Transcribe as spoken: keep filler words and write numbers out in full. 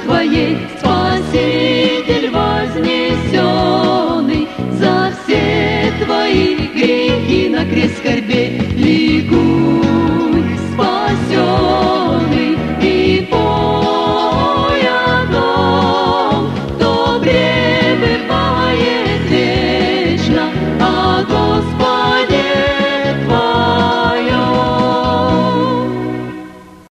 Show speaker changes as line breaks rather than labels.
Твоей, Спаситель вознесенный, за все Твои грехи на крест скорбей.